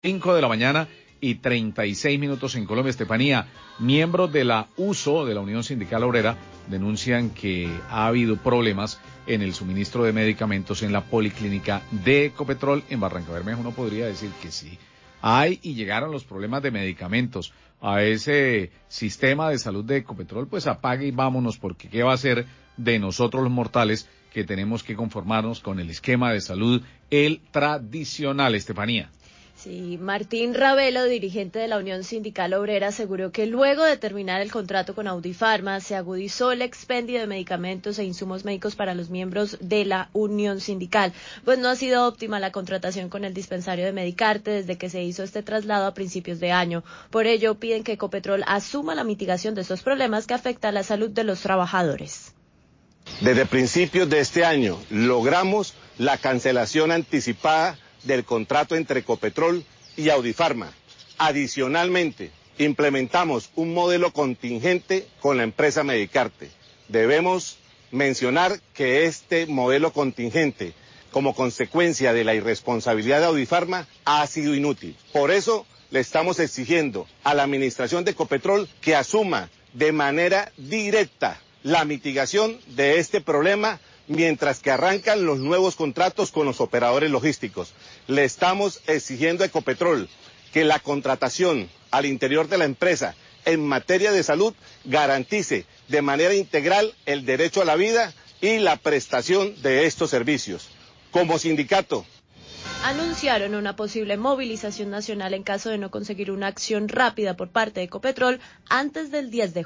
5:36 en Colombia. Estefanía, miembros de la USO, de la Unión Sindical Obrera, denuncian que ha habido problemas en el suministro de medicamentos en la policlínica de Ecopetrol en Barrancabermeja. Uno podría decir que sí, hay y llegaron los problemas de medicamentos a ese sistema de salud de Ecopetrol, pues apague y vámonos, porque ¿qué va a ser de nosotros los mortales que tenemos que conformarnos con el esquema de salud, el tradicional, Estefanía? Sí, Martín Ravelo, dirigente de la Unión Sindical Obrera, aseguró que luego de terminar el contrato con Audifarma se agudizó el expendio de medicamentos e insumos médicos para los miembros de la Unión Sindical, pues no ha sido óptima la contratación con el dispensario de Medicarte desde que se hizo este traslado a principios de año. Por ello, piden que Ecopetrol asuma la mitigación de estos problemas que afectan a la salud de los trabajadores. Desde principios de este año logramos la cancelación anticipada del contrato entre Ecopetrol y Audifarma. Adicionalmente, implementamos un modelo contingente con la empresa Medicarte. Debemos mencionar que este modelo contingente, como consecuencia de la irresponsabilidad de Audifarma, ha sido inútil. Por eso le estamos exigiendo a la administración de Ecopetrol que asuma de manera directa la mitigación de este problema mientras que arrancan los nuevos contratos con los operadores logísticos. Le estamos exigiendo a Ecopetrol que la contratación al interior de la empresa en materia de salud garantice de manera integral el derecho a la vida y la prestación de estos servicios. Como sindicato, anunciaron una posible movilización nacional en caso de no conseguir una acción rápida por parte de Ecopetrol antes del 10 de junio.